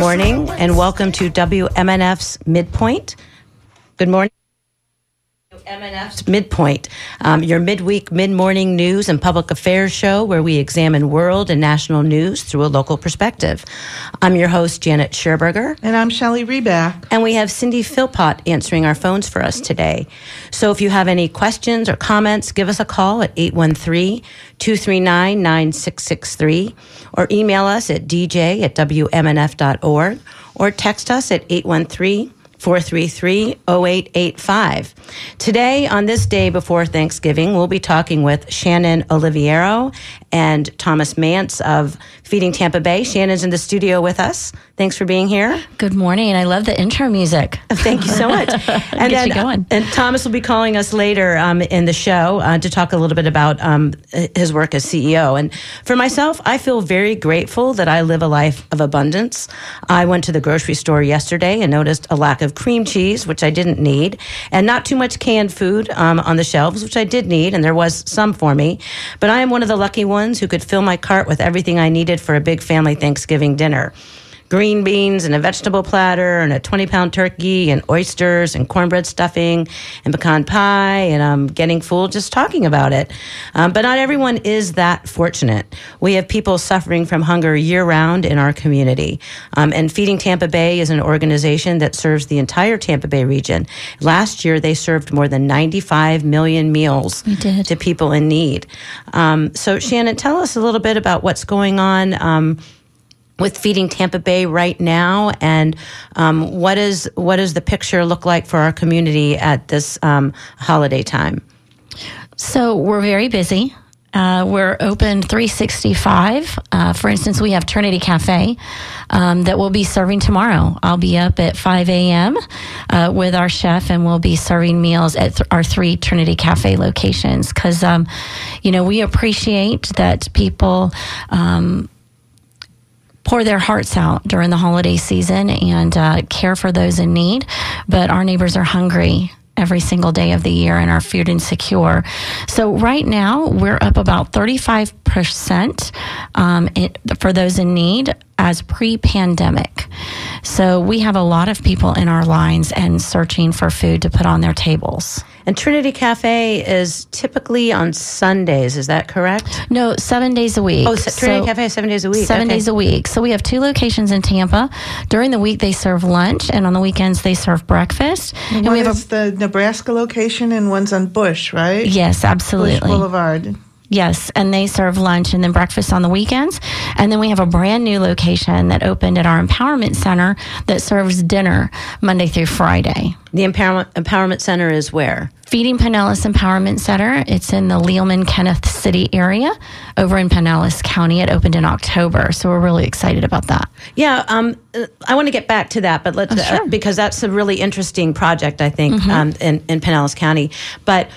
morning, and welcome to WMNF's Midpoint. Good morning. WMNF's Midpoint, your midweek, mid-morning news and public affairs show where we examine world and national news through a local perspective. I'm your host, Janet Scherberger. And I'm Shelley Reback. And we have Cindy Philpott answering our phones for us today. So if you have any questions or comments, give us a call at 813-239-9663 or email us at dj@wmnf.org or text us at 813-433-0885. Today, on this day before Thanksgiving, we'll be talking with Shannon Oliviero and Thomas Mantz of Feeding Tampa Bay. Shannon's in the studio with us. Thanks for being here. Good morning. I love the intro music. Thank you so much. And get you going. And Thomas will be calling us later in the show to talk a little bit about his work as CEO. And for myself, I feel very grateful that I live a life of abundance. I went to the grocery store yesterday and noticed a lack of cream cheese, which I didn't need, and not too much canned food on the shelves, which I did need, and there was some for me. But I am one of the lucky ones who could fill my cart with everything I needed for a big family Thanksgiving dinner. Green beans and a vegetable platter and a 20-pound turkey and oysters and cornbread stuffing and pecan pie, and I'm getting full just talking about it. But not everyone is that fortunate. We have people suffering from hunger year-round in our community. And Feeding Tampa Bay is an organization that serves the entire Tampa Bay region. Last year, they served more than 95 million meals to people in need. So, Shannon, tell us a little bit about what's going on with Feeding Tampa Bay right now, and what does the picture look like for our community at this holiday time? So we're very busy. We're open 365. For instance, we have Trinity Cafe that we'll be serving tomorrow. I'll be up at 5 a.m. With our chef, and we'll be serving meals at our 3 Trinity Cafe locations because, we appreciate that people pour their hearts out during the holiday season and care for those in need. But our neighbors are hungry every single day of the year and are food insecure. So right now, we're up about 35% for those in need as pre-pandemic. So we have a lot of people in our lines and searching for food to put on their tables. And Trinity Cafe is typically on Sundays, is that correct? No, 7 days a week. Oh, Trinity Cafe is 7 days a week. 7 days a week. So we have 2 locations in Tampa. During the week, they serve lunch, and on the weekends, they serve breakfast. And we have the Nebraska location, and one's on Bush, right? Yes, absolutely. Bush Boulevard. Yes, and they serve lunch and then breakfast on the weekends. And then we have a brand new location that opened at our Empowerment Center that serves dinner Monday through Friday. The Empowerment Center is where? Feeding Pinellas Empowerment Center. It's in the Lealman-Kenneth City area over in Pinellas County. It opened in October, so we're really excited about that. Yeah, I want to get back to that, but let's because that's a really interesting project, I think, in Pinellas County. But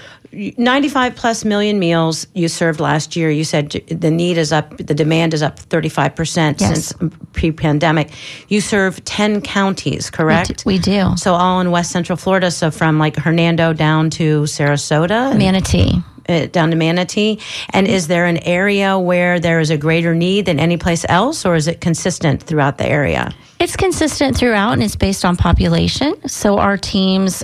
95 plus million meals you served last year. You said the need is up, the demand is up 35% since pre-pandemic. You serve 10 counties, correct? We do. So all in West Central Florida. So from like Hernando down to Sarasota, Manatee. Down to Manatee. And is there an area where there is a greater need than any place else, or is it consistent throughout the area? It's consistent throughout, and it's based on population. So our teams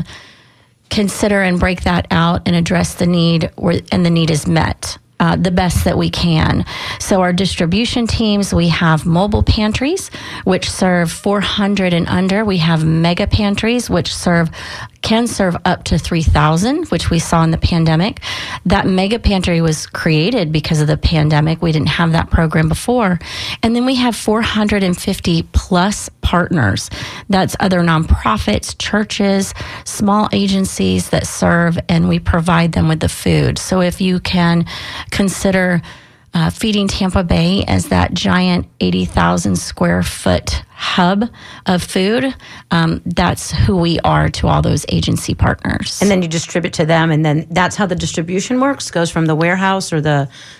consider and break that out and address the need, and the need is met the best that we can. So our distribution teams, we have mobile pantries, which serve 400 and under. We have mega pantries, which can serve up to 3,000, which we saw in the pandemic. That mega pantry was created because of the pandemic. We didn't have that program before. And then we have 450 plus partners. That's other nonprofits, churches, small agencies that serve, and we provide them with the food. So if you can consider Feeding Tampa Bay as that giant 80,000 square foot hub of food, that's who we are to all those agency partners. And then you distribute to them, and then that's how the distribution works? Goes from the warehouse, or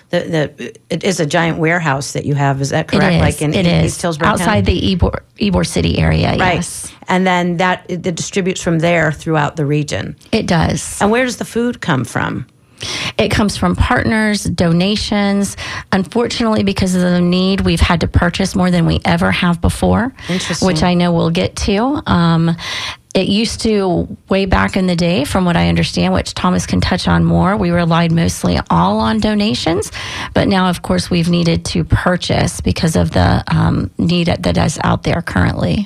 it is a giant warehouse that you have, is that correct? It is. East Hillsborough outside County? the Ybor City area, right. Yes. And then it distributes from there throughout the region. It does. And where does the food come from? It comes from partners, donations. Unfortunately, because of the need, we've had to purchase more than we ever have before, which I know we'll get to. It used to, way back in the day, from what I understand, which Thomas can touch on more, we relied mostly all on donations. But now, of course, we've needed to purchase because of the need that is out there currently.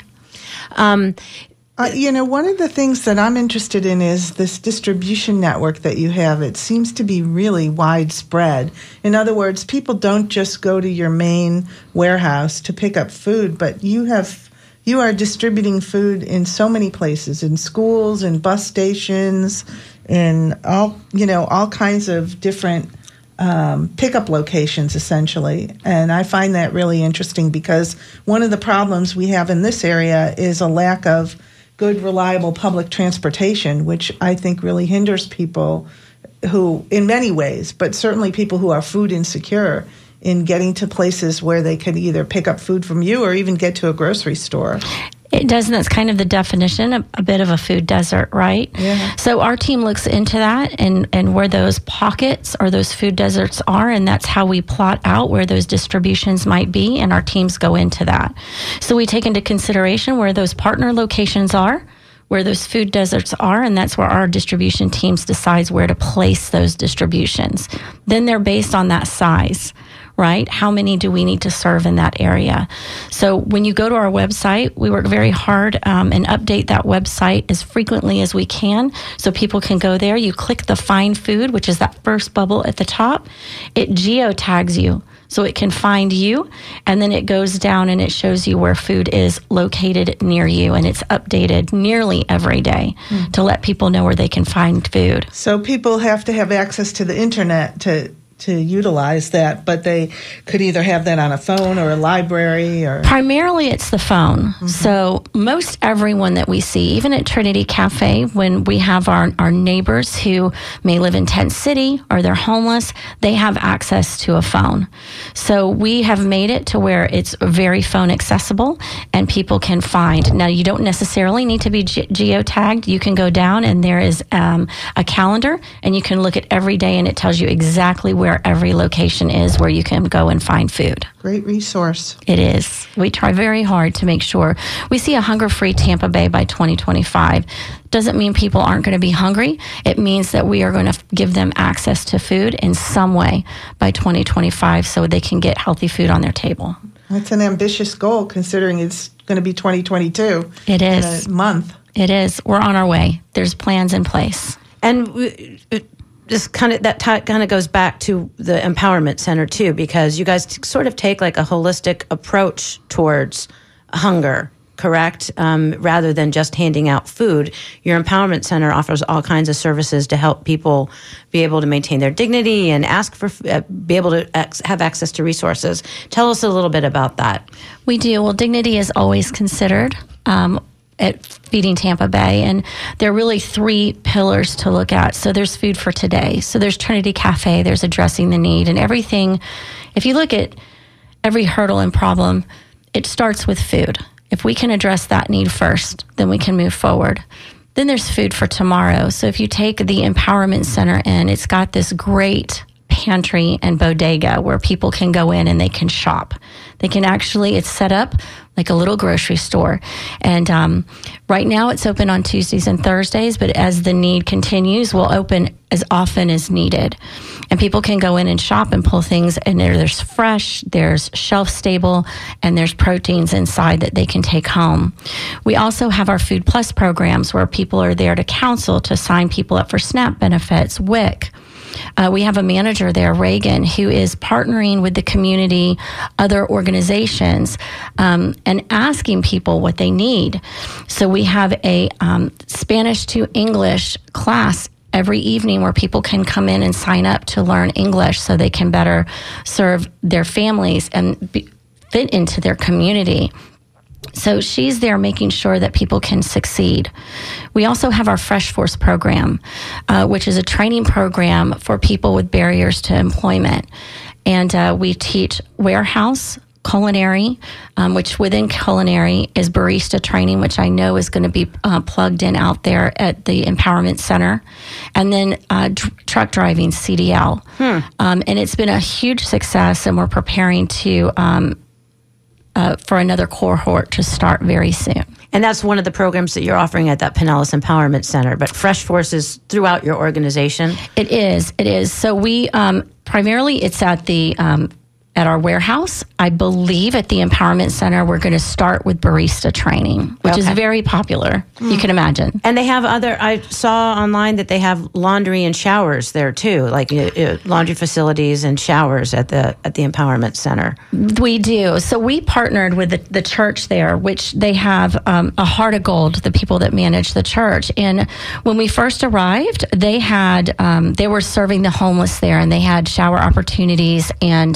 One of the things that I'm interested in is this distribution network that you have. It seems to be really widespread. In other words, people don't just go to your main warehouse to pick up food, but you are distributing food in so many places, in schools, in bus stations, in all kinds of different pickup locations, essentially. And I find that really interesting because one of the problems we have in this area is a lack of good, reliable public transportation, which I think really hinders people who, in many ways, but certainly people who are food insecure, in getting to places where they can either pick up food from you or even get to a grocery store. It does, and that's kind of the definition, a bit of a food desert, right? Yeah. So our team looks into that and where those pockets or those food deserts are, and that's how we plot out where those distributions might be, and our teams go into that. So we take into consideration where those partner locations are, where those food deserts are, and that's where our distribution teams decides where to place those distributions. Then they're based on that size. Right? How many do we need to serve in that area? So when you go to our website, we work very hard and update that website as frequently as we can so people can go there. You click the Find Food, which is that first bubble at the top. It geotags you so it can find you, and then it goes down and it shows you where food is located near you, and it's updated nearly every day to let people know where they can find food. So people have to have access to the internet to utilize that, but they could either have that on a phone or a library or... Primarily it's the phone. Mm-hmm. So most everyone that we see, even at Trinity Cafe, when we have our neighbors who may live in Tent City or they're homeless, they have access to a phone. So we have made it to where it's very phone accessible and people can find. Now, you don't necessarily need to be geotagged. You can go down and there is a calendar and you can look at every day and it tells you exactly where every location is where you can go and find food. Great resource. It is. We try very hard to make sure we see a hunger-free Tampa Bay by 2025. Doesn't mean people aren't going to be hungry. It means that we are going to give them access to food in some way by 2025 so they can get healthy food on their table. That's an ambitious goal considering it's going to be 2022. It is. In a month. It is. We're on our way. There's plans in place. And just kind of goes back to the Empowerment Center too, because you guys sort of take like a holistic approach towards hunger, correct? Rather than just handing out food, your Empowerment Center offers all kinds of services to help people be able to maintain their dignity and ask for, be able to have access to resources. Tell us a little bit about that. We do. Well, dignity is always considered at Feeding Tampa Bay, and there are really three pillars to look at. So there's food for today. So there's Trinity Cafe, there's addressing the need, and everything. If you look at every hurdle and problem, it starts with food. If we can address that need first, then we can move forward. Then there's food for tomorrow. So if you take the Empowerment Center in, it's got this great pantry and bodega where people can go in and they can shop. They can actually, it's set up like a little grocery store. And right now it's open on Tuesdays and Thursdays, but as the need continues, we'll open as often as needed. And people can go in and shop and pull things, and there's fresh, there's shelf stable, and there's proteins inside that they can take home. We also have our Food Plus programs where people are there to counsel, to sign people up for SNAP benefits, WIC. We have a manager there, Reagan, who is partnering with the community, other organizations, and asking people what they need. So we have a Spanish to English class every evening where people can come in and sign up to learn English so they can better serve their families and fit into their community. So she's there making sure that people can succeed. We also have our Fresh Force program, which is a training program for people with barriers to employment. And we teach warehouse, culinary, which within culinary is barista training, which I know is going to be plugged in out there at the Empowerment Center, and then truck driving, CDL. And it's been a huge success, and we're preparing to for another cohort to start very soon. And that's one of the programs that you're offering at that Pinellas Empowerment Center, but Fresh Force is throughout your organization? It is. So we, primarily it's at the, at our warehouse. I believe at the Empowerment Center, we're going to start with barista training, which is very popular. You can imagine. And they have I saw online that they have laundry and showers there too, like laundry facilities and showers at the Empowerment Center. We do. So we partnered with the church there, which they have a Heart of Gold, the people that manage the church. And when we first arrived, they had they were serving the homeless there, and they had shower opportunities and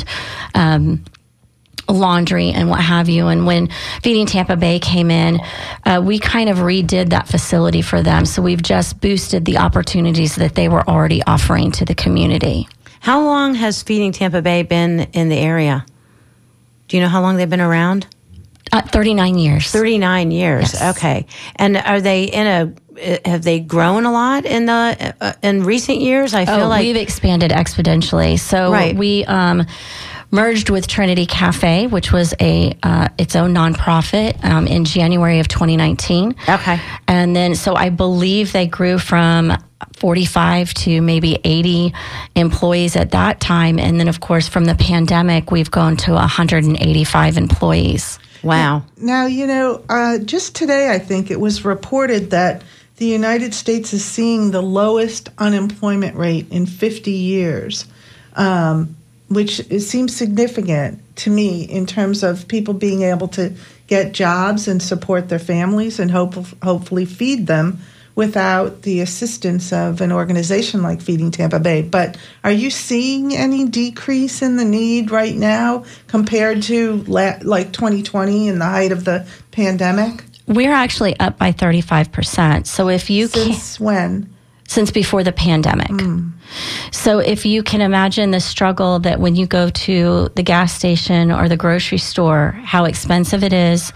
laundry and what have you. And when Feeding Tampa Bay came in, we kind of redid that facility for them. So we've just boosted the opportunities that they were already offering to the community. How long has Feeding Tampa Bay been in the area? Do you know how long they've been around? 39 years. 39 years. Yes. Okay. And are they have they grown a lot in recent years? I feel like we've expanded exponentially. So we merged with Trinity Cafe, which was its own nonprofit, in January of 2019. Okay. And then, so I believe they grew from 45 to maybe 80 employees at that time. And then, of course, from the pandemic, we've gone to 185 employees. Wow. Now, just today, I think it was reported that the United States is seeing the lowest unemployment rate in 50 years. Which it seems significant to me in terms of people being able to get jobs and support their families and hopefully feed them without the assistance of an organization like Feeding Tampa Bay. But are you seeing any decrease in the need right now compared to like 2020 in the height of the pandemic? We're actually up by 35%. So if you Since when? Since before the pandemic. So if you can imagine the struggle that when you go to the gas station or the grocery store, how expensive it is,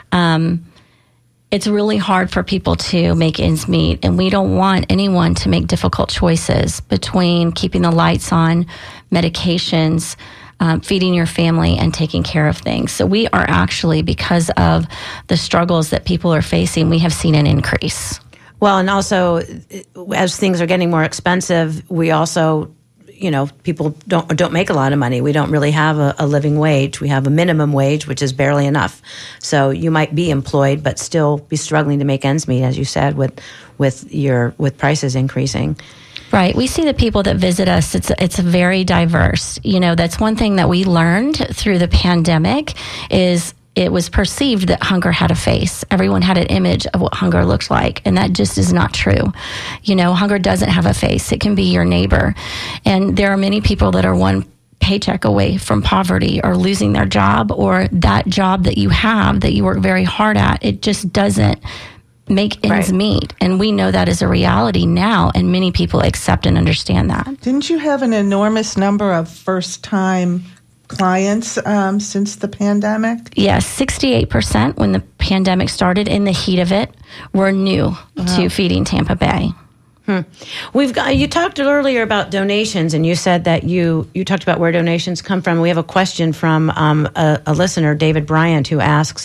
it's really hard for people to make ends meet. And we don't want anyone to make difficult choices between keeping the lights on, medications, feeding your family, and taking care of things. So we are actually, because of the struggles that people are facing, we have seen an increase. Well, and also, as things are getting more expensive, we also, people don't make a lot of money. We don't really have a living wage. We have a minimum wage, which is barely enough. So you might be employed, but still be struggling to make ends meet, as you said, with prices increasing. Right. We see the people that visit us. It's very diverse. That's one thing that we learned through the pandemic is it was perceived that hunger had a face. Everyone had an image of what hunger looked like, and that just is not true. Hunger doesn't have a face. It can be your neighbor. And there are many people that are one paycheck away from poverty or losing their job, or that job that you have that you work very hard at, it just doesn't make ends meet. And we know that is a reality now, and many people accept and understand that. Didn't you have an enormous number of first-time clients since the pandemic? Yes, 68% when the pandemic started, in the heat of it, were new to Feeding Tampa Bay. You talked earlier about donations, and you said that you talked about where donations come from. We have a question from a listener, David Bryant, who asks,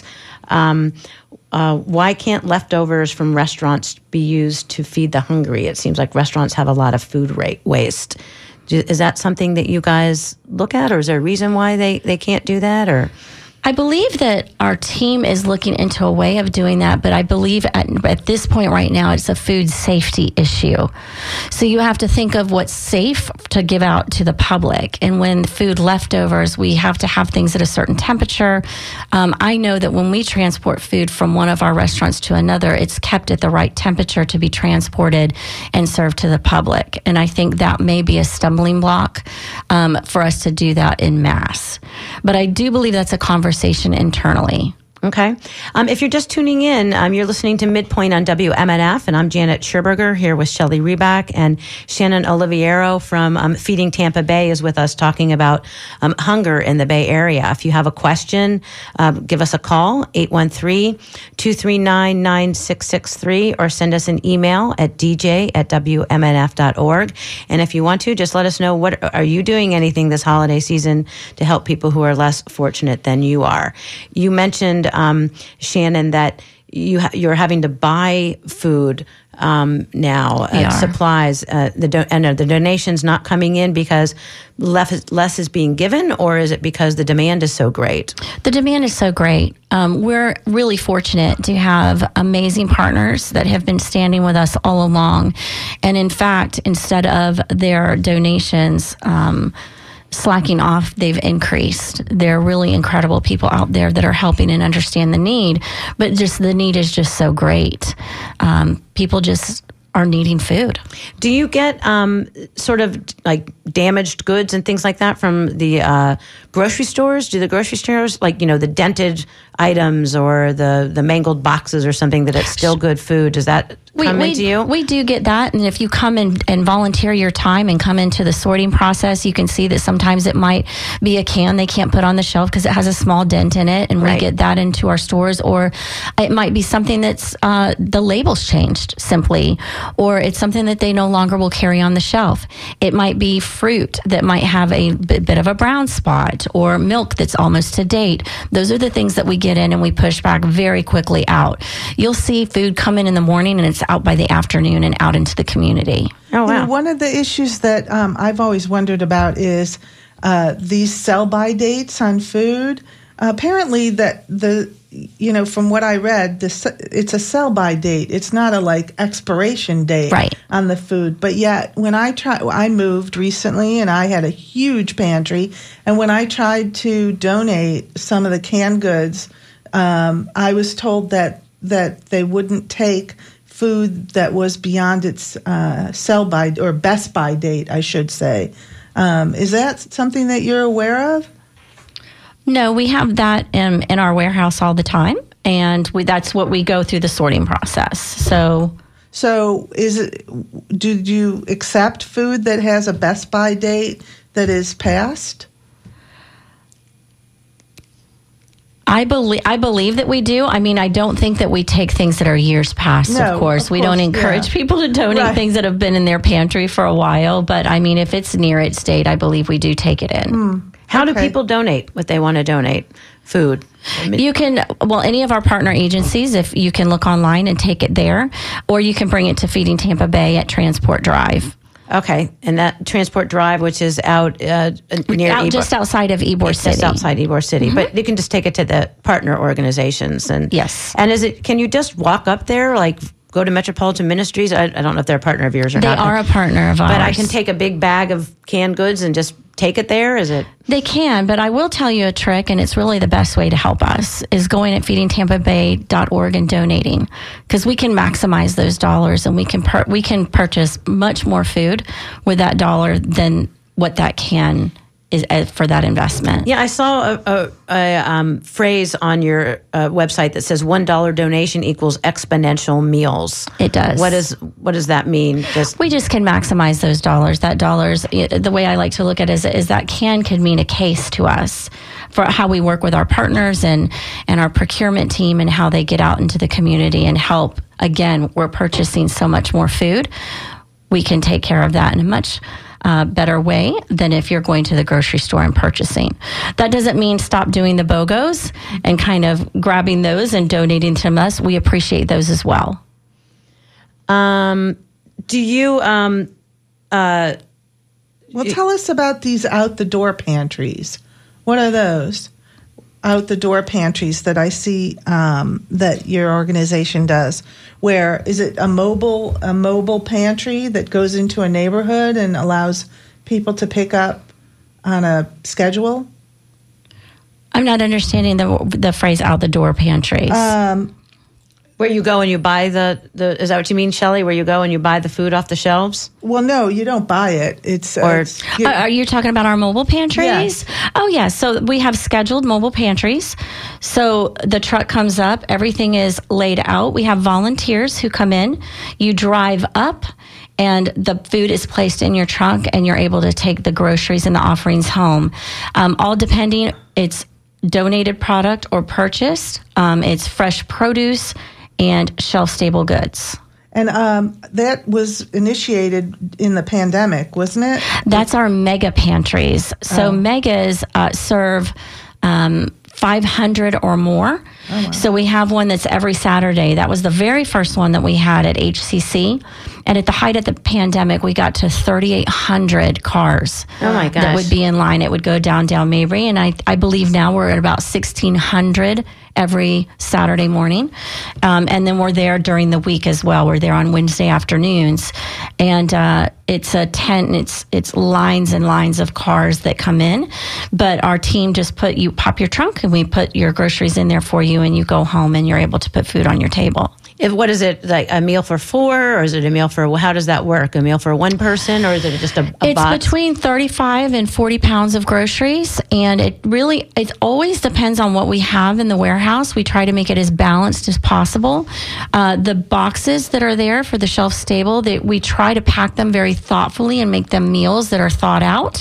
why can't leftovers from restaurants be used to feed the hungry? It seems like restaurants have a lot of food waste. Is that something that you guys look at, or is there a reason why they can't do that? Or I believe that our team is looking into a way of doing that, but I believe at this point right now, it's a food safety issue. So you have to think of what's safe to give out to the public. And when food leftovers, we have to have things at a certain temperature. I know that when we transport food from one of our restaurants to another, it's kept at the right temperature to be transported and served to the public. And I think that may be a stumbling block for us to do that in mass. But I do believe that's a conversation internally. Okay. If you're just tuning in, you're listening to Midpoint on WMNF, and I'm Janet Scherberger here with Shelley Reback, and Shannon Oliviero from Feeding Tampa Bay is with us talking about hunger in the Bay Area. If you have a question, give us a call, 813-239-9663, or send us an email at dj@wmnf.org. And if you want to, just let us know, what are you doing anything this holiday season to help people who are less fortunate than you are? You mentioned, Shannon, that you're having to buy food now, supplies. The donations not coming in because less is being given, or is it because the demand is so great? The demand is so great. We're really fortunate to have amazing partners that have been standing with us all along. And in fact, instead of their donations slacking off, they've increased. There are really incredible people out there that are helping and understand the need, but just the need is just so great. People just are needing food. Do you get sort of like damaged goods and things like that from the grocery stores? Do the grocery stores, like, the dented items or the mangled boxes or something, that it's still good food? Does that come into you? We do get that. And if you come in and volunteer your time and come into the sorting process, you can see that sometimes it might be a can they can't put on the shelf because it has a small dent in it. And we get that into our stores. Or it might be something that's the label's changed simply, or it's something that they no longer will carry on the shelf. It might be fruit that might have a bit of a brown spot, or milk that's almost to date. Those are the things that we get in and we push back very quickly out. You'll see food come in the morning and it's out by the afternoon and out into the community. Oh, wow. One of the issues that I've always wondered about is these sell-by dates on food. Apparently that from what I read, it's a sell-by date. It's not a expiration date on the food. But yet, when I moved recently and I had a huge pantry, and when I tried to donate some of the canned goods, I was told that they wouldn't take food that was beyond its sell-by or best-by date, I should say. Is that something that you're aware of? No, we have that in our warehouse all the time, and that's what we go through the sorting process. So do you accept food that has a best by date that is past? I believe that we do. I mean, I don't think that we take things that are years past, No, of course. We don't encourage people to donate things that have been in their pantry for a while. But, I mean, if it's near its date, I believe we do take it in. How do people donate what they want to donate? Food? You can, any of our partner agencies, if you can look online and take it there, or you can bring it to Feeding Tampa Bay at Transport Drive. Okay, and that Transport Drive, which is out near just outside of Ybor City. Just outside Ybor City, but you can just take it to the partner organizations. And yes. And can you just walk up there, go to Metropolitan Ministries? I don't know if they're a partner of yours or not. They are a partner of ours. But I can take a big bag of canned goods and just take it there? Is it? They can, but I will tell you a trick, and it's really the best way to help us, is going at feedingtampabay.org and donating, because we can maximize those dollars, and we can purchase much more food with that dollar than what that can is for that investment. Yeah, I saw a phrase on your website that says $1 donation equals exponential meals. It does. What does that mean? We just can maximize those dollars. That dollars, the way I like to look at it is that could mean a case to us for how we work with our partners and our procurement team and how they get out into the community and help. Again, we're purchasing so much more food. We can take care of that in a much better way than if you're going to the grocery store and purchasing. That doesn't mean stop doing the BOGOs and kind of grabbing those and donating to us. We appreciate those as well. Do you... tell us about these out-the-door pantries. What are those out-the-door pantries that I see that your organization does? Where is it a mobile pantry that goes into a neighborhood and allows people to pick up on a schedule? I'm not understanding the phrase out-the-door pantries. Where you go and you buy the is that what you mean, Shelley? Where you go and you buy the food off the shelves? Well, no, you don't buy it. It's are you talking about our mobile pantries? Yes. Oh, yeah. So we have scheduled mobile pantries. So the truck comes up, everything is laid out. We have volunteers who come in. You drive up, and the food is placed in your trunk, and you're able to take the groceries and the offerings home. All depending, it's donated product or purchased. It's fresh produce and shelf-stable goods. And that was initiated in the pandemic, wasn't it? That's our mega pantries. So megas serve 500 or more. Oh, wow. So we have one that's every Saturday. That was the very first one that we had at HCC. And at the height of the pandemic, we got to 3,800 cars. Oh my gosh. That would be in line. It would go down Mabry. And I believe now we're at about 1,600 every Saturday morning. And then we're there during the week as well. We're there on Wednesday afternoons. And it's a tent, and it's lines and lines of cars that come in. But our team just pop your trunk, and we put your groceries in there for you, and you go home and you're able to put food on your table. What is it, like a meal for 4, or is it a meal for, how does that work? A meal for one person, or is it just a It's box? between 35 and 40 pounds of groceries, and it always depends on what we have in the warehouse. We try to make it as balanced as possible. The boxes that are there for the shelf stable, we try to pack them very thoughtfully and make them meals that are thought out.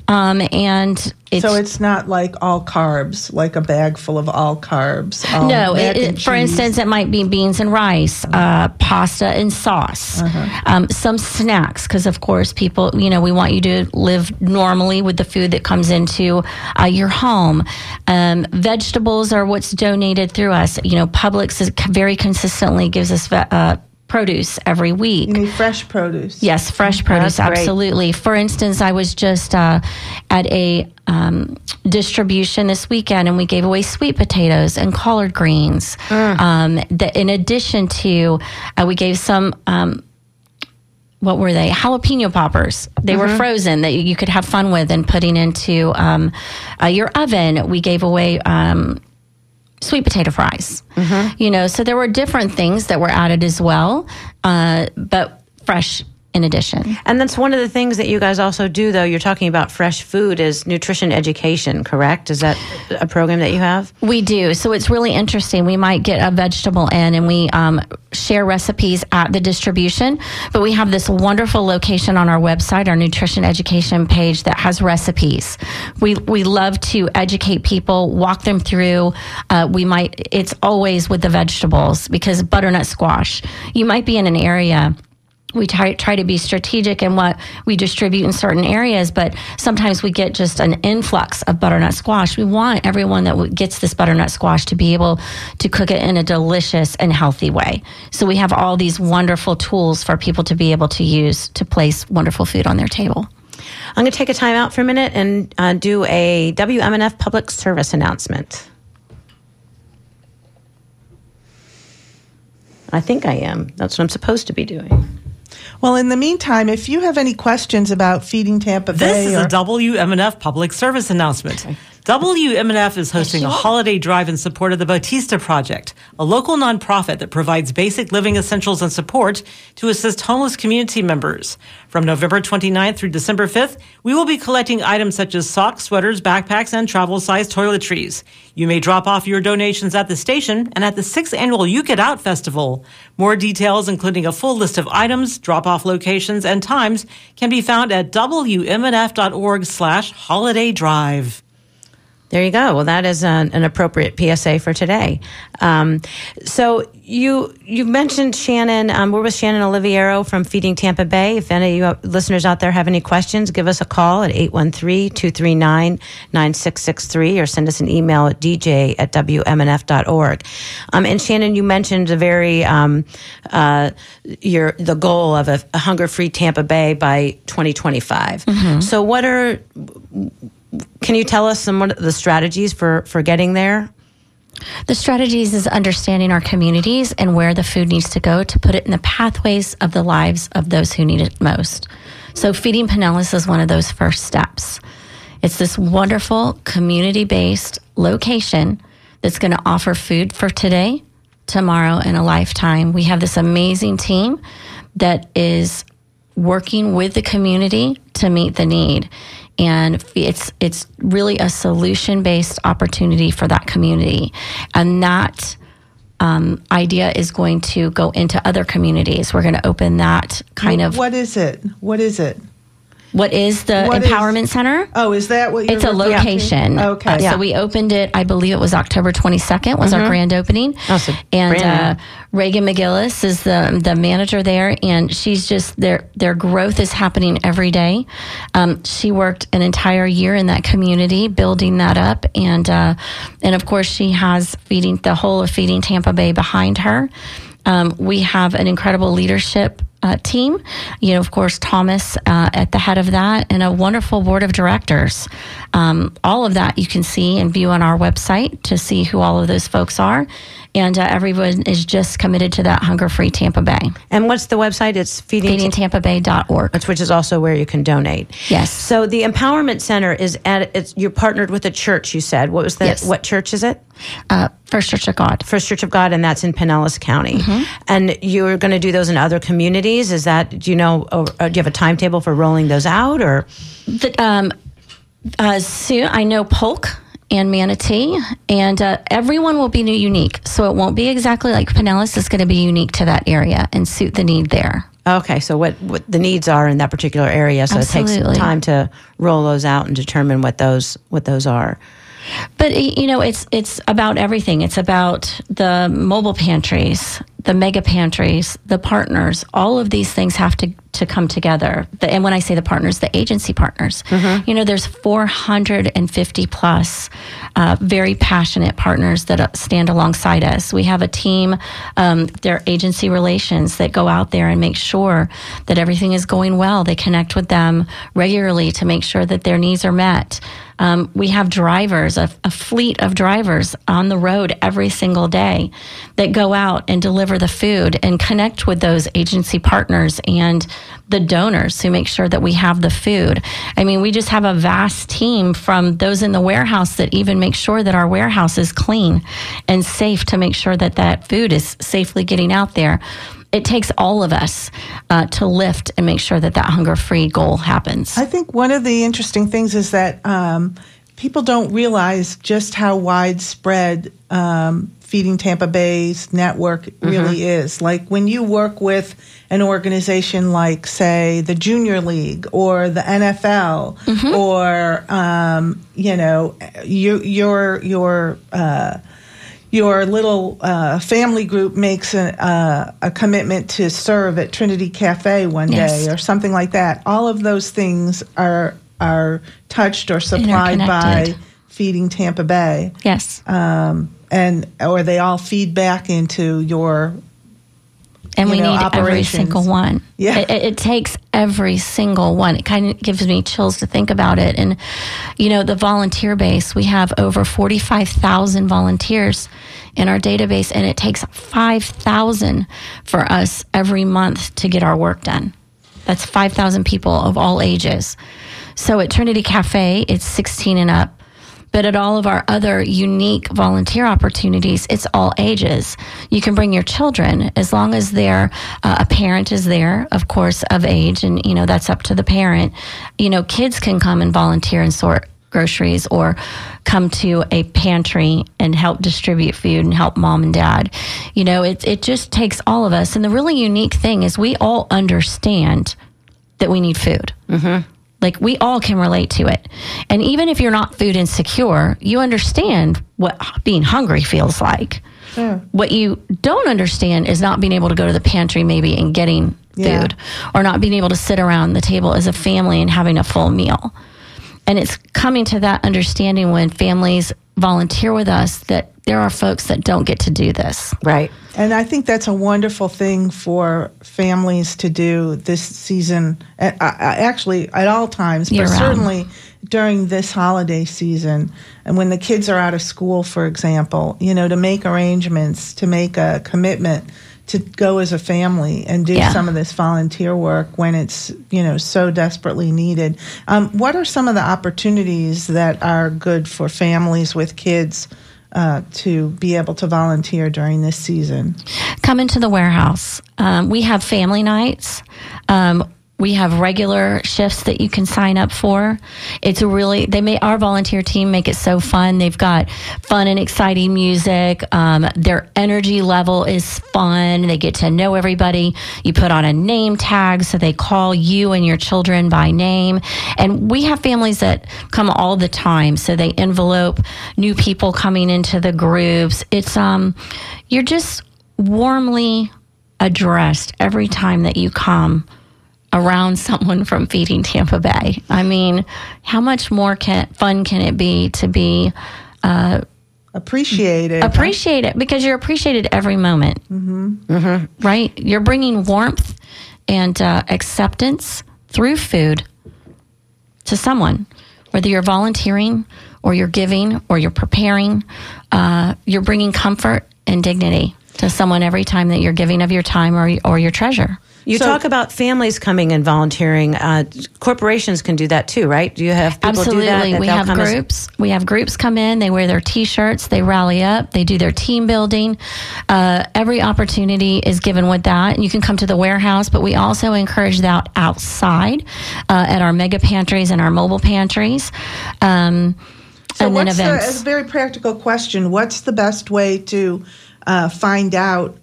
So it's not like all carbs, like a bag full of all carbs. No, for instance, it might be beans and rice, pasta and sauce, some snacks, because of course people, we want you to live normally with the food that comes into your home. Vegetables are what's donated through us. Publix very consistently gives us produce every week. You need fresh produce. Yes, fresh produce, absolutely. For instance, I was just at a distribution this weekend, and we gave away sweet potatoes and collard greens. In addition to, we gave some, what were they? Jalapeno poppers. They were frozen that you could have fun with and putting into your oven. We gave away sweet potato fries. So there were different things that were added as well, but fresh in addition. And that's one of the things that you guys also do, though. You're talking about fresh food, is nutrition education, correct? Is that a program that you have? We do. So it's really interesting. We might get a vegetable in, and we share recipes at the distribution, but we have this wonderful location on our website, our nutrition education page, that has recipes. We love to educate people, walk them through. It's always with the vegetables, because butternut squash, you might be in an area. We try to be strategic in what we distribute in certain areas, but sometimes we get just an influx of butternut squash. We want everyone that gets this butternut squash to be able to cook it in a delicious and healthy way. So we have all these wonderful tools for people to be able to use to place wonderful food on their table. I'm going to take a time out for a minute and do a WMNF public service announcement. I think I am. That's what I'm supposed to be doing. Well, in the meantime, if you have any questions about Feeding Tampa Bay... This is a WMNF public service announcement. WMNF is hosting a holiday drive in support of the Bautista Project, a local nonprofit that provides basic living essentials and support to assist homeless community members. From November 29th through December 5th, we will be collecting items such as socks, sweaters, backpacks, and travel-sized toiletries. You may drop off your donations at the station and at the 6th Annual You Get Out Festival. More details, including a full list of items, drop-off locations, and times, can be found at WMNF.org/holiday drive. There you go. Well, that is an appropriate PSA for today. So you mentioned Shannon. We're with Shannon Oliviero from Feeding Tampa Bay. If any of you listeners out there have any questions, give us a call at 813-239-9663 or send us an email at dj@wmnf.org. And Shannon, you mentioned the the goal of a hunger-free Tampa Bay by 2025. So can you tell us some of the strategies for getting there? The strategies is understanding our communities and where the food needs to go to put it in the pathways of the lives of those who need it most. So Feeding Pinellas is one of those first steps. It's this wonderful community-based location that's going to offer food for today tomorrow, and a lifetime. We have this amazing team that is working with the community to meet the need. And it's really a solution-based opportunity for that community. And that idea is going to go into other communities. We're going to open that kind of... What is it? What is it? What is the Empowerment Center? Oh, is that what you're It's a location. Okay. So we opened it, I believe it was October 22nd was our grand opening. Awesome. And Reagan McGillis is the manager there, and she's just, their growth is happening every day. She worked an entire year in that community, building that up. And of course, she has the whole of Feeding Tampa Bay behind her. We have an incredible leadership team, of course, Thomas at the head of that, and a wonderful board of directors. All of that you can see and view on our website to see who all of those folks are. And everyone is just committed to that Hunger-Free Tampa Bay. And what's the website? It's feedingtampabay.org. Which is also where you can donate. Yes. So the Empowerment Center you're partnered with a church, you said. What was that? Yes. What church is it? First Church of God. First Church of God, and that's in Pinellas County. And you're going to do those in other communities. Is that, do you have a timetable for rolling those out, or? Soon, I know Polk and Manatee, and everyone will be unique. So it won't be exactly like Pinellas. It's going to be unique to that area and suit the need there. Okay, so what the needs are in that particular area. So Absolutely. It takes time to roll those out and determine what those are. But, it's about everything. It's about the mobile pantries, the mega pantries, the partners. All of these things have to come together. And when I say the partners, the agency partners. There's 450 plus very passionate partners that stand alongside us. We have a team, their agency relations, that go out there and make sure that everything is going well. They connect with them regularly to make sure that their needs are met. We have drivers, a fleet of drivers on the road every single day that go out and deliver the food and connect with those agency partners and the donors who make sure that we have the food. I mean, we just have a vast team from those in the warehouse that even make sure that our warehouse is clean and safe to make sure that that food is safely getting out there. It takes all of us to lift and make sure that hunger-free goal happens. I think one of the interesting things is that people don't realize just how widespread Feeding Tampa Bay's network really is. Like when you work with an organization like, say, the Junior League or the NFL, or your little family group makes a commitment to serve at Trinity Cafe one day or something like that. All of those things are touched or supplied by Feeding Tampa Bay. Yes. Or they all feed back into your and we need operations. Every single one. Yeah. It takes every single one. It kind of gives me chills to think about it. And, the volunteer base, we have over 45,000 volunteers in our database, and it takes 5,000 for us every month to get our work done. That's 5,000 people of all ages. So at Trinity Cafe, it's 16 and up. But at all of our other unique volunteer opportunities, it's all ages. You can bring your children as long as a parent is there, of course, of age, and that's up to the parent. Kids can come and volunteer and sort groceries or come to a pantry and help distribute food and help mom and dad. It just takes all of us. And the really unique thing is we all understand that we need food. Like, we all can relate to it. And even if you're not food insecure, you understand what being hungry feels like. Sure. What you don't understand is not being able to go to the pantry maybe and getting food, or not being able to sit around the table as a family and having a full meal. And it's coming to that understanding when families volunteer with us that there are folks that don't get to do this. Right. And I think that's a wonderful thing for families to do this season, actually at all times, but certainly during this holiday season. And when the kids are out of school, for example, to make arrangements, to make a commitment to go as a family and do some of this volunteer work when it's, so desperately needed. What are some of the opportunities that are good for families with kids to be able to volunteer during this season? Come into the warehouse. We have family nights. We have regular shifts that you can sign up for. It's really, our volunteer team make it so fun. They've got fun and exciting music. Their energy level is fun. They get to know everybody. You put on a name tag so they call you and your children by name. And we have families that come all the time. So they envelope new people coming into the groups. It's, you're just warmly addressed every time that you come around someone from Feeding Tampa Bay. I mean, how much more fun can it be to be appreciated? Appreciate it, because you're appreciated every moment, right? You're bringing warmth and acceptance through food to someone, whether you're volunteering or you're giving or you're preparing. You're bringing comfort and dignity to someone every time that you're giving of your time or your treasure. You talk about families coming and volunteering. Corporations can do that too, right? Do you have people do that? Absolutely. We have groups. We have groups come in. They wear their T-shirts. They rally up. They do their team building. Every opportunity is given with that. You can come to the warehouse, but we also encourage that outside at our mega pantries and our mobile pantries. And then events. A very practical question. What's the best way to find out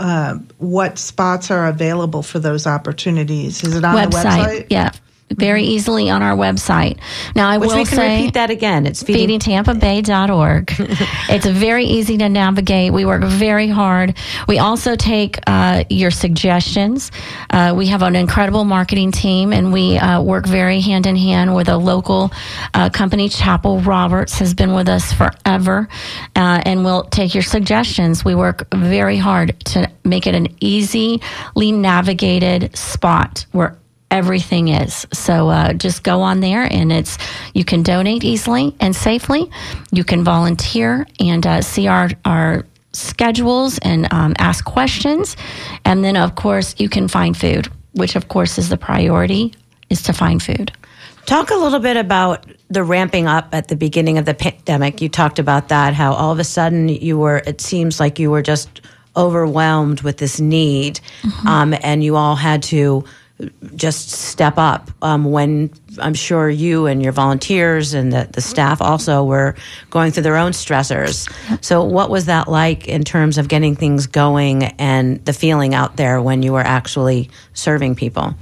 what spots are available for those opportunities? Is it on the website? Yeah, very easily on our website. Now, I will say, repeat that again. It's feedingtampabay.org. It's very easy to navigate. We work very hard. We also take your suggestions. We have an incredible marketing team, and we work very hand in hand with a local company. Chapel Roberts has been with us forever, and we'll take your suggestions. We work very hard to make it an easily navigated spot where everything is. So just go on there, and you can donate easily and safely. You can volunteer and see our schedules and ask questions. And then, of course, you can find food, which, of course, is the priority, is to find food. Talk a little bit about the ramping up at the beginning of the pandemic. You talked about that, how all of a sudden it seems like you were just overwhelmed with this need, and you all had to just step up when I'm sure you and your volunteers and the staff also were going through their own stressors. So what was that like in terms of getting things going and the feeling out there when you were actually serving people?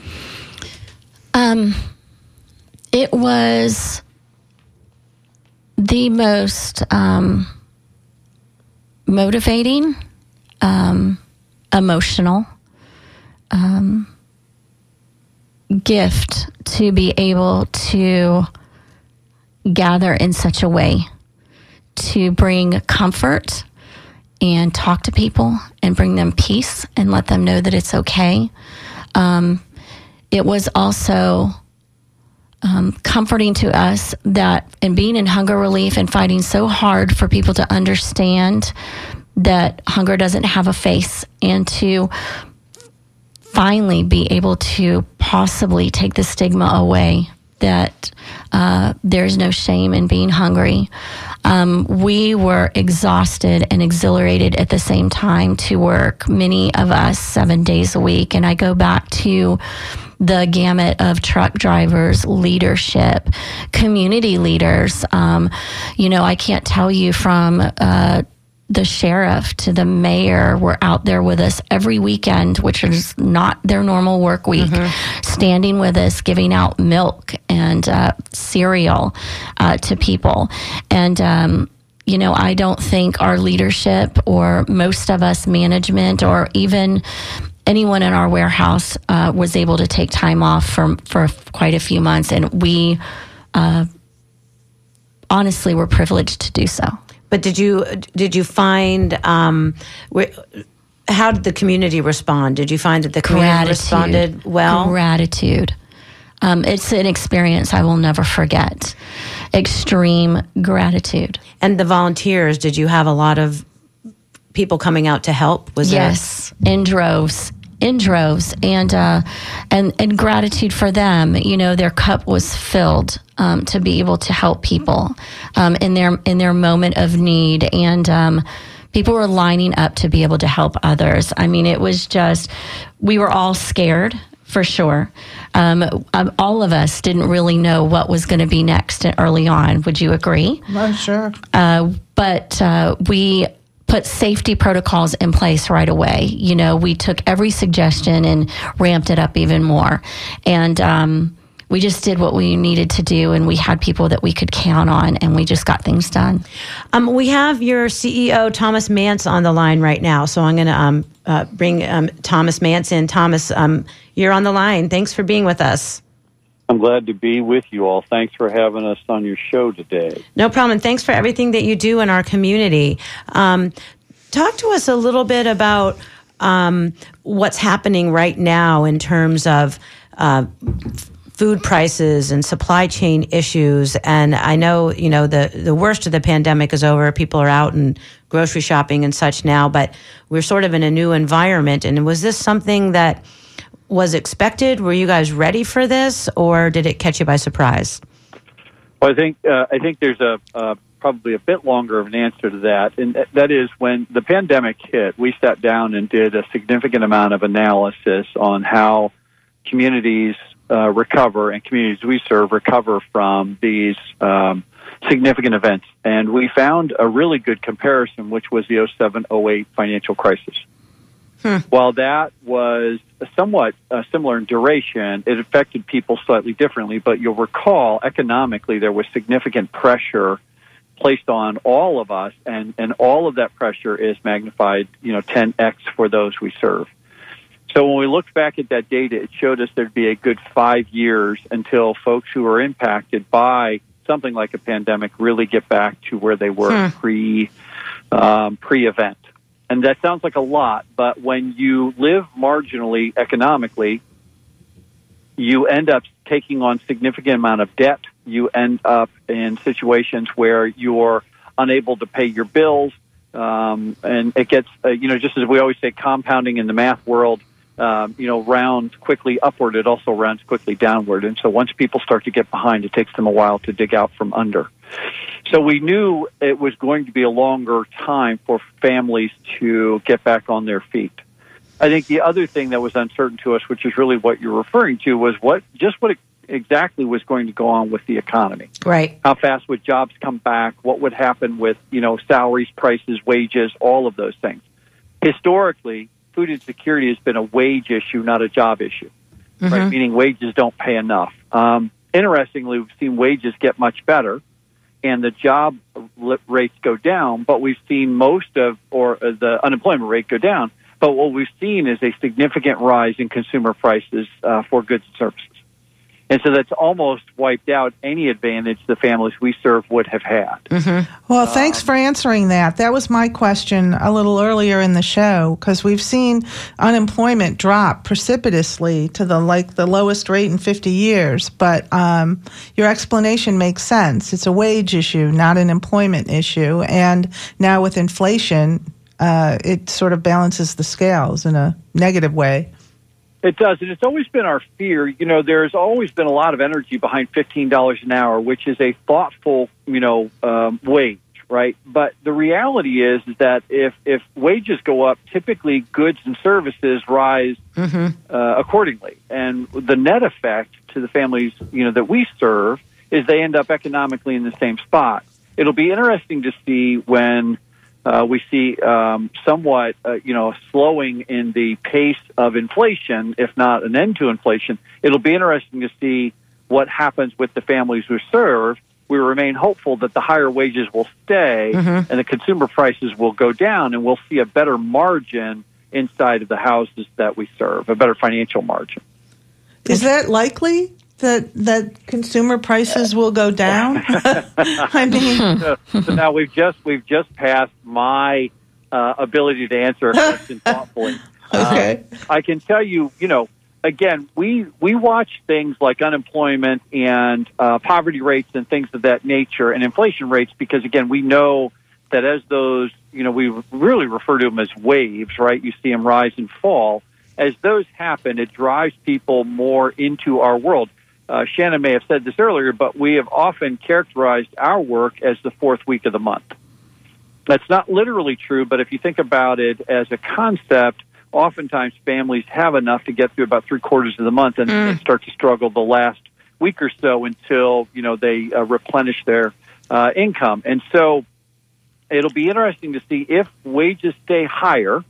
It was the most motivating, emotional, gift to be able to gather in such a way to bring comfort and talk to people and bring them peace and let them know that it's okay. It was also comforting to us that in being in hunger relief and fighting so hard for people to understand that hunger doesn't have a face, and to finally be able to possibly take the stigma away that there's no shame in being hungry. We were exhausted and exhilarated at the same time to work, many of us 7 days a week. And I go back to the gamut of truck drivers, leadership, community leaders. I can't tell you from the sheriff to the mayor were out there with us every weekend, which is not their normal work week, standing with us, giving out milk and cereal to people. And, I don't think our leadership or most of us management or even anyone in our warehouse was able to take time off for quite a few months. And we honestly were privileged to do so. But did you find how did the community respond? Did you find that the community responded well? Gratitude. It's an experience I will never forget. Extreme gratitude. And the volunteers, did you have a lot of people coming out to help? Yes, in droves. in droves, and gratitude for them. Their cup was filled to be able to help people in their moment of need, and people were lining up to be able to help others. I mean, it was just, we were all scared. For sure. All of us didn't really know what was going to be next early on. Would you agree? I'm sure. But we put safety protocols in place right away. We took every suggestion and ramped it up even more. And we just did what we needed to do, and we had people that we could count on, and we just got things done. We have your CEO, Thomas Mance, on the line right now. So I'm going to bring Thomas Mance in. Thomas, you're on the line. Thanks for being with us. I'm glad to be with you all. Thanks for having us on your show today. No problem. And thanks for everything that you do in our community. Talk to us a little bit about what's happening right now in terms of food prices and supply chain issues. And I know, the worst of the pandemic is over. People are out and grocery shopping and such now, but we're sort of in a new environment. And was this something that was expected? Were you guys ready for this, or did it catch you by surprise? Well, I think there's probably a bit longer of an answer to that. And that is, when the pandemic hit, we sat down and did a significant amount of analysis on how communities recover, and communities we serve recover from these significant events. And we found a really good comparison, which was the 07-08 financial crisis. While that was somewhat similar in duration, it affected people slightly differently. But you'll recall, economically, there was significant pressure placed on all of us, and all of that pressure is magnified, 10x for those we serve. So when we looked back at that data, it showed us there'd be a good 5 years until folks who are impacted by something like a pandemic really get back to where they were pre-event. And that sounds like a lot, but when you live marginally economically, you end up taking on significant amount of debt. You end up in situations where you're unable to pay your bills, and it gets, just as we always say, compounding in the math world, rounds quickly upward, it also rounds quickly downward. And so once people start to get behind, it takes them a while to dig out from under. So we knew it was going to be a longer time for families to get back on their feet. I think the other thing that was uncertain to us, which is really what you're referring to, was what exactly was going to go on with the economy. Right. How fast would jobs come back? What would happen with, salaries, prices, wages, all of those things. Historically, food insecurity has been a wage issue, not a job issue, right? Meaning wages don't pay enough. Interestingly, we've seen wages get much better and the job rates go down, but we've seen the unemployment rate go down. But what we've seen is a significant rise in consumer prices for goods and services. And so that's almost wiped out any advantage the families we serve would have had. Well, thanks for answering that. That was my question a little earlier in the show, because we've seen unemployment drop precipitously to the lowest rate in 50 years. But your explanation makes sense. It's a wage issue, not an employment issue. And now with inflation, it sort of balances the scales in a negative way. It does, and it's always been our fear. There's always been a lot of energy behind $15 an hour, which is a thoughtful, wage, right? But the reality is that if wages go up, typically goods and services rise accordingly. And the net effect to the families, that we serve is they end up economically in the same spot. It'll be interesting to see when we see somewhat, slowing in the pace of inflation, if not an end to inflation. It'll be interesting to see what happens with the families we serve. We remain hopeful that the higher wages will stay and the consumer prices will go down, and we'll see a better margin inside of the houses that we serve, a better financial margin. Is that likely? That consumer prices will go down? I mean, so now we've just passed my ability to answer a question thoughtfully. Okay. I can tell you, again, we watch things like unemployment and poverty rates and things of that nature, and inflation rates, because again, we know that as those, we really refer to them as waves, right? You see them rise and fall. as those happen, it drives people more into our world. Shannon may have said this earlier, but we have often characterized our work as the fourth week of the month. That's not literally true, but if you think about it as a concept, oftentimes families have enough to get through about 3/4 of the month, and they start to struggle the last week or so until they replenish their income. And so it'll be interesting to see if wages stay higher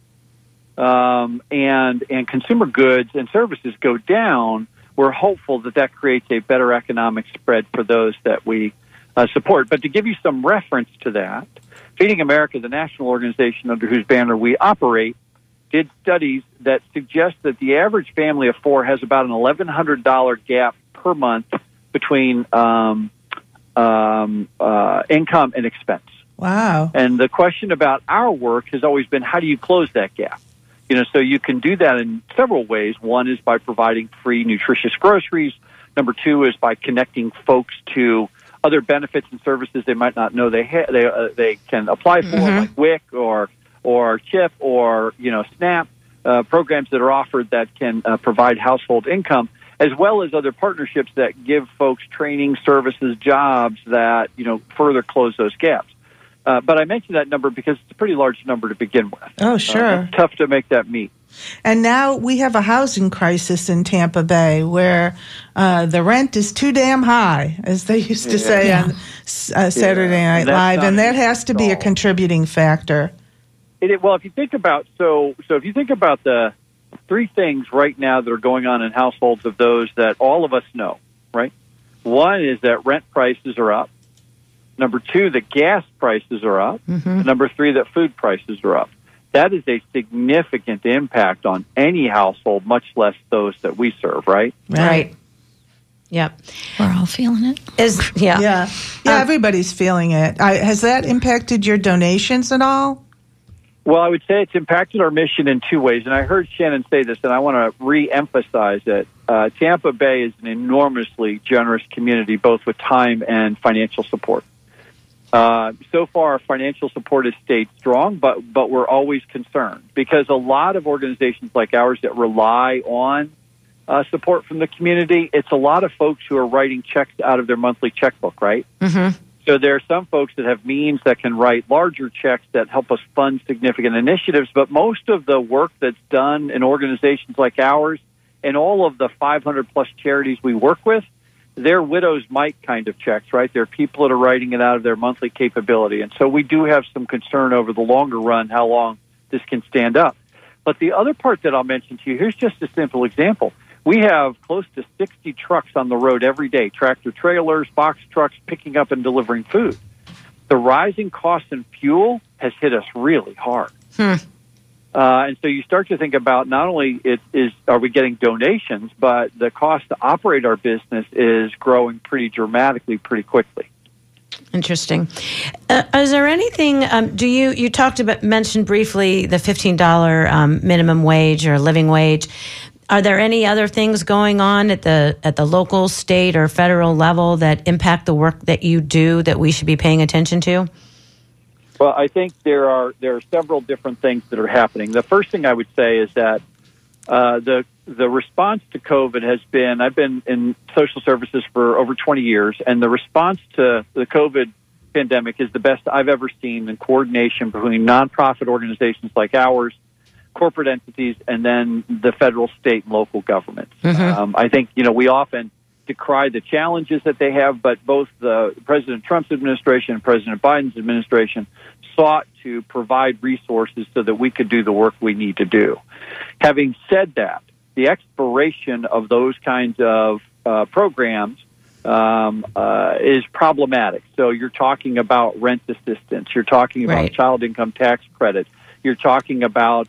and consumer goods and services go down. We're hopeful that creates a better economic spread for those that we support. But to give you some reference to that, Feeding America, the national organization under whose banner we operate, did studies that suggest that the average family of four has about an $1,100 gap per month between income and expense. Wow. And the question about our work has always been, how do you close that gap? So you can do that in several ways. One is by providing free, nutritious groceries. Number two is by connecting folks to other benefits and services they might not know they can apply for, like WIC or CHIP or SNAP, programs that are offered that can provide household income, as well as other partnerships that give folks training, services, jobs that further close those gaps. But I mentioned that number because it's a pretty large number to begin with. Oh, sure. It's tough to make that meet. And now we have a housing crisis in Tampa Bay where the rent is too damn high, as they used to say on Saturday Night Live, and that has to be a contributing factor. Well, if you think about if you think about the three things right now that are going on in households of those that all of us know, right? One is that rent prices are up. Number two, that gas prices are up. Number three, that food prices are up. That is a significant impact on any household, much less those that we serve, right? Right. Yep. We're all feeling it. Yeah, everybody's feeling it. Has that impacted your donations at all? Well, I would say it's impacted our mission in two ways, and I heard Shannon say this, and I want to re-emphasize it. Tampa Bay is an enormously generous community, both with time and financial support. So far, our financial support has stayed strong, but we're always concerned because a lot of organizations like ours that rely on support from the community, it's a lot of folks who are writing checks out of their monthly checkbook, right? So there are some folks that have means that can write larger checks that help us fund significant initiatives, but most of the work that's done in organizations like ours and all of the 500-plus charities we work with, they're widow's mite kind of checks, right? They're people that are writing it out of their monthly capability. And so we do have some concern over the longer run, how long this can stand up. But the other part that I'll mention to you, here's just a simple example. We have close to 60 trucks on the road every day, tractor trailers, box trucks, picking up and delivering food. The rising cost in fuel has hit us really hard. And so you start to think about not only are we getting donations, but the cost to operate our business is growing pretty dramatically, pretty quickly. Interesting. Is there anything? You mentioned briefly the $15 minimum wage or living wage? Are there any other things going on at the local, state, or federal level that impact the work that you do that we should be paying attention to? Well, I think there are several different things that are happening. The first thing I would say is that the response to COVID has been, I've been in social services for over 20 years, and the response to the COVID pandemic is the best I've ever seen in coordination between nonprofit organizations like ours, corporate entities, and then the federal, state, and local governments. I think, we often decry the challenges that they have, but both the President Trump's administration and President Biden's administration sought to provide resources so that we could do the work we need to do. Having said that, the expiration of those kinds of programs is problematic. So you're talking about rent assistance. You're talking about child income tax credit. You're talking about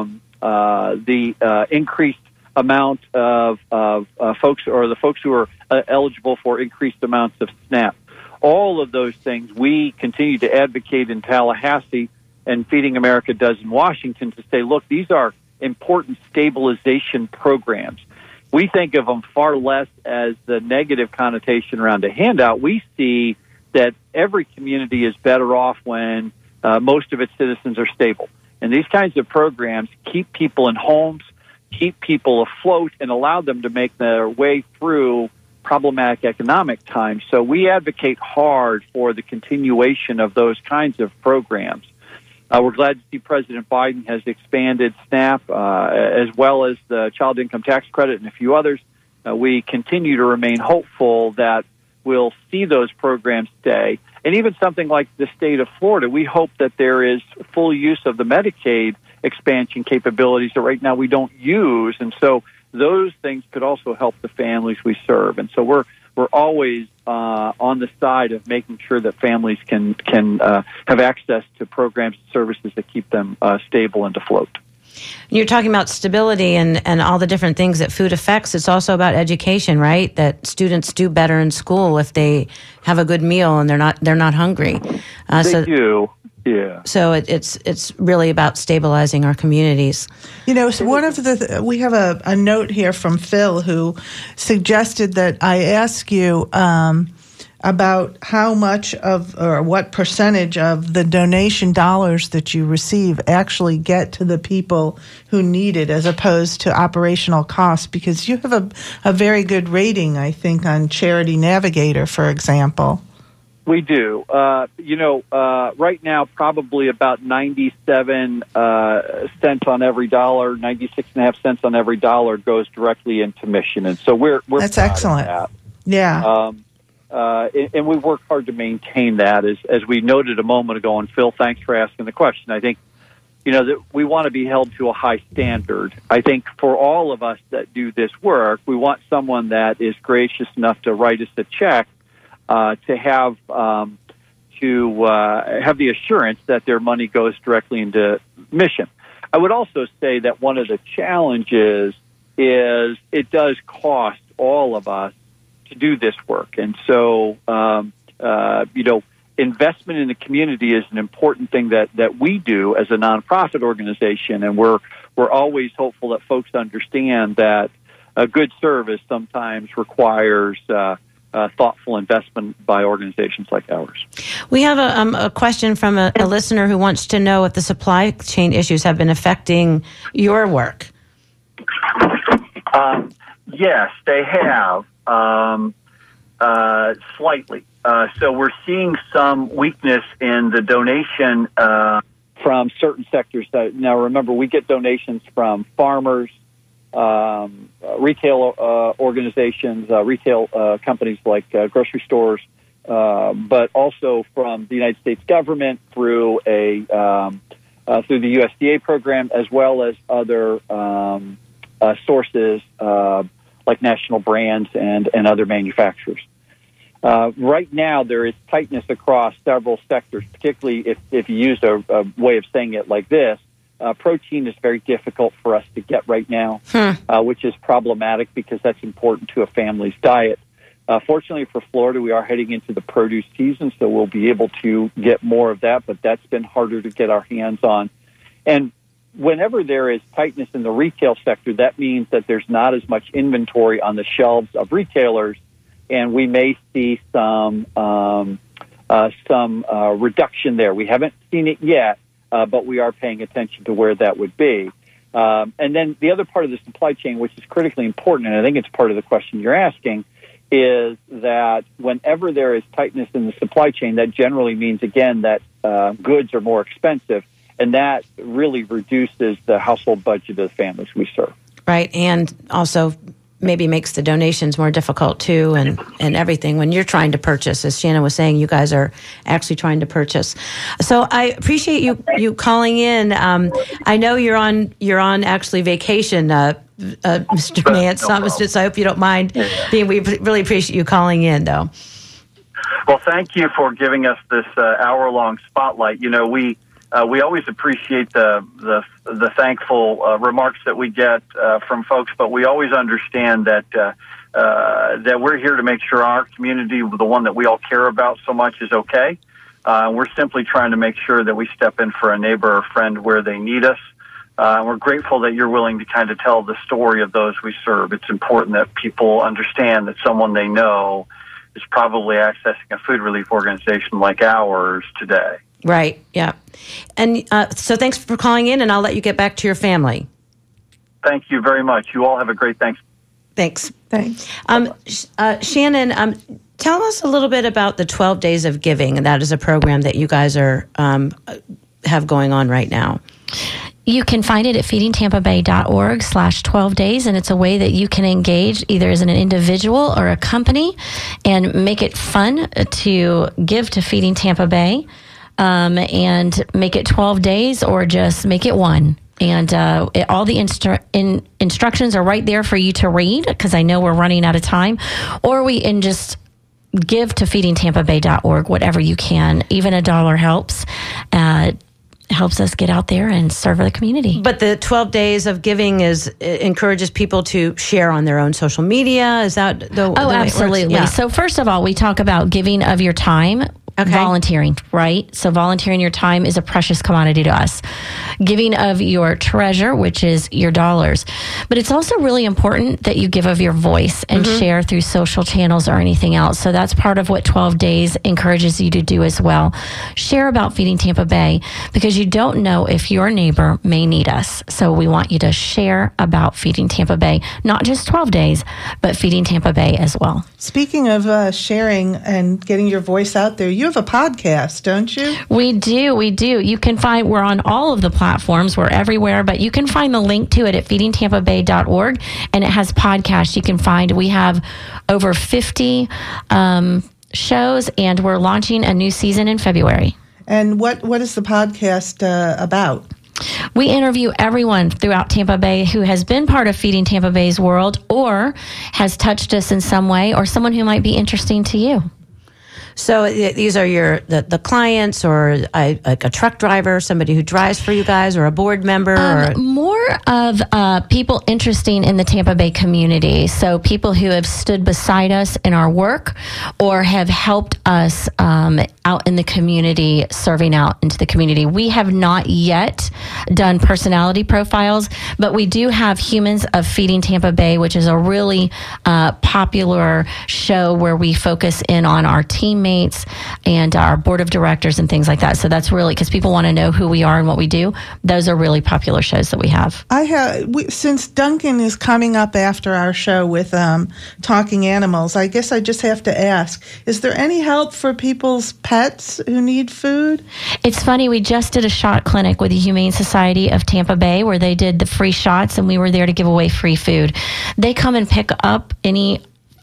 the increased amount of folks, or the folks who are eligible for increased amounts of SNAP. All of those things we continue to advocate in Tallahassee, and Feeding America does in Washington, to say, look, these are important stabilization programs. We think of them far less as the negative connotation around a handout. We see that every community is better off when most of its citizens are stable. And these kinds of programs keep people in homes, keep people afloat and allow them to make their way through problematic economic times. So we advocate hard for the continuation of those kinds of programs. We're glad to see President Biden has expanded SNAP as well as the Child Income Tax Credit and a few others. We continue to remain hopeful that we'll see those programs stay. And even something like the state of Florida, we hope that there is full use of the Medicaid expansion capabilities that right now we don't use. And so those things could also help the families we serve. And so we're always on the side of making sure that families can have access to programs and services that keep them stable and afloat. You're talking about stability and all the different things that food affects. It's also about education, right? That students do better in school if they have a good meal and they're not hungry. They do. Yeah. So it's really about stabilizing our communities. You know, so one of we have a note here from Phil who suggested that I ask you about how much of or what percentage of the donation dollars that you receive actually get to the people who need it as opposed to operational costs, because you have a very good rating, I think, on Charity Navigator, for example. We do. Right now, probably about 97 cents on every dollar, 96.5 cents on every dollar goes directly into mission. And so we're that's excellent. That. Yeah. And we work hard to maintain that, as we noted a moment ago. And Phil, thanks for asking the question. I think, that we want to be held to a high standard. I think for all of us that do this work, we want someone that is gracious enough to write us a check to have the assurance that their money goes directly into mission. I would also say that one of the challenges is it does cost all of us to do this work. And so, investment in the community is an important thing that we do as a nonprofit organization. And we're always hopeful that folks understand that a good service sometimes requires thoughtful investment by organizations like ours. We have a question from a listener who wants to know if the supply chain issues have been affecting your work. Yes, they have. Slightly. So we're seeing some weakness in the donation from certain sectors. Now, remember, we get donations from farmers, retail organizations, retail companies like grocery stores, but also from the United States government through the USDA program, as well as other sources like national brands and other manufacturers. Right now, there is tightness across several sectors, particularly if you use a way of saying it like this. Protein is very difficult for us to get right now, which is problematic because that's important to a family's diet. Fortunately for Florida, we are heading into the produce season, so we'll be able to get more of that, but that's been harder to get our hands on. And whenever there is tightness in the retail sector, that means that there's not as much inventory on the shelves of retailers, and we may see some reduction there. We haven't seen it yet, but we are paying attention to where that would be. And then the other part of the supply chain, which is critically important, and I think it's part of the question you're asking, is that whenever there is tightness in the supply chain, that generally means, again, that goods are more expensive, and that really reduces the household budget of the families we serve. Right, and also maybe makes the donations more difficult, too, and everything. When you're trying to purchase, as Shannon was saying, you guys are actually trying to purchase. So I appreciate you calling in. I know you're on actually vacation, Mr. Nance, not Mr. So I hope you don't mind. We really appreciate you calling in, though. Well, thank you for giving us this hour-long spotlight. We always appreciate the thankful remarks that we get from folks, but we always understand that we're here to make sure our community, the one that we all care about so much, is okay. We're simply trying to make sure that we step in for a neighbor or friend where they need us. We're grateful that you're willing to kind of tell the story of those we serve. It's important that people understand that someone they know is probably accessing a food relief organization like ours today. Right, yeah. And so thanks for calling in, and I'll let you get back to your family. Thank you very much. You all have a great Thanksgiving. Thanks. Shannon, Tell us a little bit about the 12 Days of Giving, and that is a program that you guys are have going on right now. You can find it at feedingtampabay.org/12 days, and it's a way that you can engage either as an individual or a company and make it fun to give to Feeding Tampa Bay, and make it 12 days or just make it one. And all the instructions are right there for you to read, because I know we're running out of time. Or just give to feedingtampabay.org, whatever you can. Even $1 helps. Helps us get out there and serve the community. But the 12 Days of Giving encourages people to share on their own social media. Is that the way it works? Absolutely. Yeah. So first of all, we talk about giving of your time. Okay. Volunteering, right? So volunteering your time is a precious commodity to us. Giving of your treasure, which is your dollars. But it's also really important that you give of your voice and share through social channels or anything else. So that's part of what 12 Days encourages you to do as well. Share about Feeding Tampa Bay, because you don't know if your neighbor may need us. So we want you to share about Feeding Tampa Bay, not just 12 Days, but Feeding Tampa Bay as well. Speaking of sharing and getting your voice out there, you have a podcast, don't you? We do. You can we're on all of the platforms. We're everywhere, but you can find the link to it at feedingtampabay.org, and it has podcasts you can find. We have over 50 shows, and we're launching a new season in February. And what is the podcast about? We interview everyone throughout Tampa Bay who has been part of Feeding Tampa Bay's world or has touched us in some way, or someone who might be interesting to you. So these are the clients, or like a truck driver, somebody who drives for you guys, or a board member? Or more of people interesting in the Tampa Bay community. So people who have stood beside us in our work or have helped us out in the community, serving out into the community. We have not yet done personality profiles, but we do have Humans of Feeding Tampa Bay, which is a really popular show where we focus in on our teammates and our board of directors and things like that. So that's really, because people want to know who we are and what we do. Those are really popular shows that we have. Since Duncan is coming up after our show with Talking Animals, I guess I just have to ask, is there any help for people's pets who need food? It's funny, we just did a shot clinic with the Humane Society of Tampa Bay where they did the free shots, and we were there to give away free food. They come and pick up any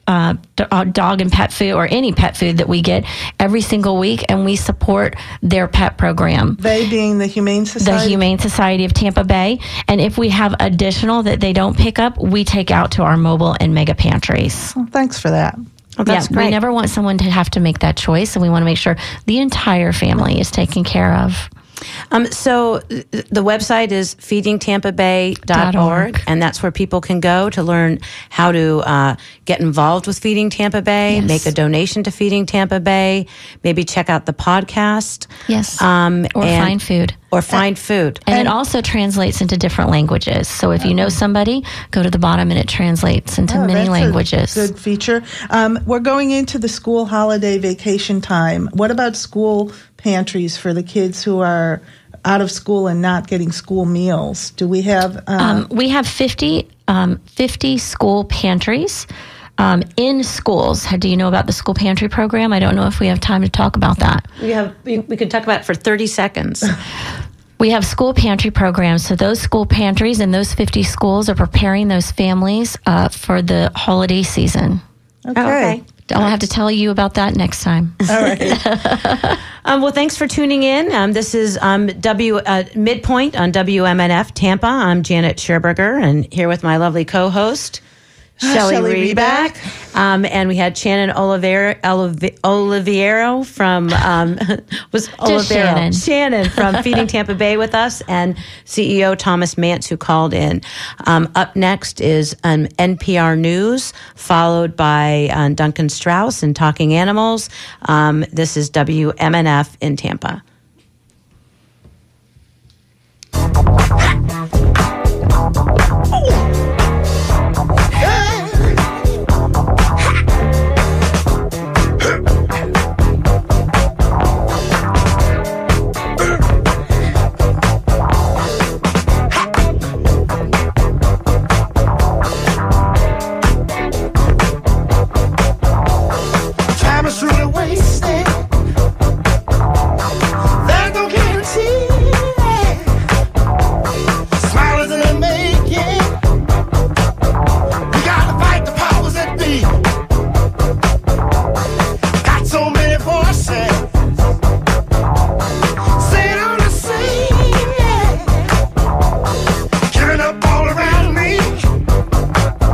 dog and pet food, or any pet food that we get every single week, and we support their pet program. They being the Humane Society? The Humane Society of Tampa Bay. And if we have additional that they don't pick up, we take out to our mobile and mega pantries. Well, thanks for that. Well, that's great. We never want someone to have to make that choice, and we want to make sure the entire family is taken care of. So the website is feedingtampabay.org, and that's where people can go to learn how to get involved with Feeding Tampa Bay, make a donation to Feeding Tampa Bay, maybe check out the podcast. Yes, or find food. Or find food. And it also translates into different languages. So if you know somebody, go to the bottom and it translates into many languages. That's a good feature. We're going into the school holiday vacation time. What about school pantries for the kids who are out of school and not getting school meals? Do we have... we have 50 school pantries in schools. Do you know about the school pantry program? I don't know if we have time to talk about that. We could talk about it for 30 seconds. We have school pantry programs. So those school pantries in those 50 schools are preparing those families for the holiday season. Okay. I'll have to tell you about that next time. All right. Well, thanks for tuning in. This is Midpoint on WMNF Tampa. I'm Janet Scherberger, and here with my lovely co-host, Shelley Reback. And we had Shannon Oliviero from Shannon from Feeding Tampa Bay with us, and CEO Thomas Mantz, who called in. Up next is NPR News, followed by Duncan Strauss and Talking Animals. This is WMNF in Tampa.